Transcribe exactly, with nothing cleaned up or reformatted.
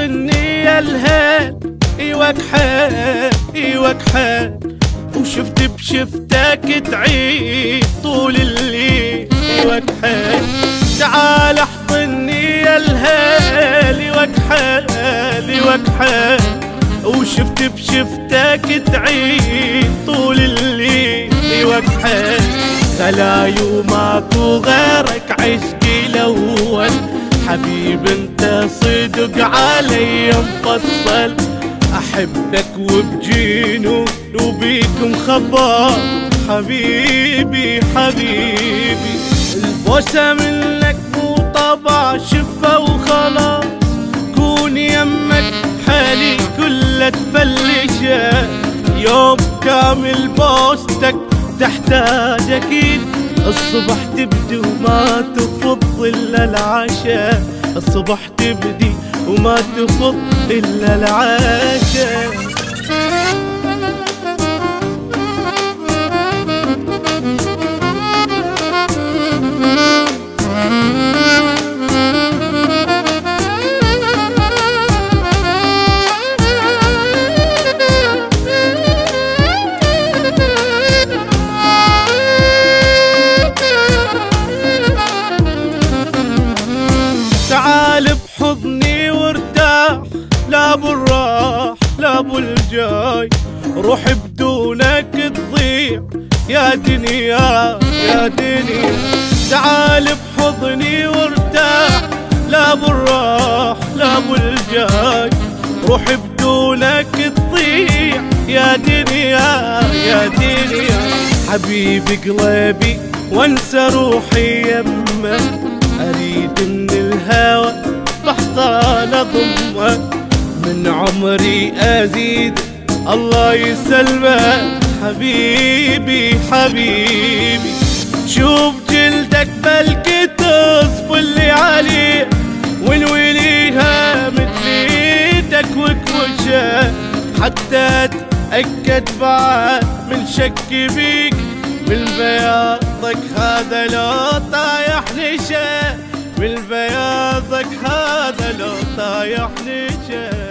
حضني يا الهيل ايوك حيل ايوك حيل، وشفت بشفتك تعيد طول الليل ايوك حيل. تعال احضني يا الهيل ايوك حيل ايوك حيل، وشفت بشفتك تعيد طول الليل ايوك حيل. غلايو ماكو غيرك عشقي الاول، حبيب انت صدق علي مفصل. احبك وبجينو وبيكم خبر، حبيبي حبيبي. البوسة منك مو طبع شفة وخلاص، كون يمك حالي كله تفلشه. يوم كامل بوستك تحتاج اكيد، الصبح تبدي وما تفض الا العشاء، الصبح تبدي وما تفض الا العشاء. تعال بحضني وارتاح، لا بالراح لا بالجاي، روح بدونك تضيع يا دنيا يا دنيا. تعال بحضني وارتاح، لا بالراح لا بالجاي، روح بدونك تضيع يا دنيا يا دنيا. حبيبي قلبي وانسى روحي يمه، اريد ان الهوى بحضان اضمك، من عمري ازيد الله يسلمك. حبيبي حبيبي شوف جلدك بلكي تصفى اللي عليه، ونوليها مثل ايدك وكوشه، حتى اتاكد بعد من شك بيك، من بياضك هذا لو طايح نشا، من بياضك هذا لو طايح نشا.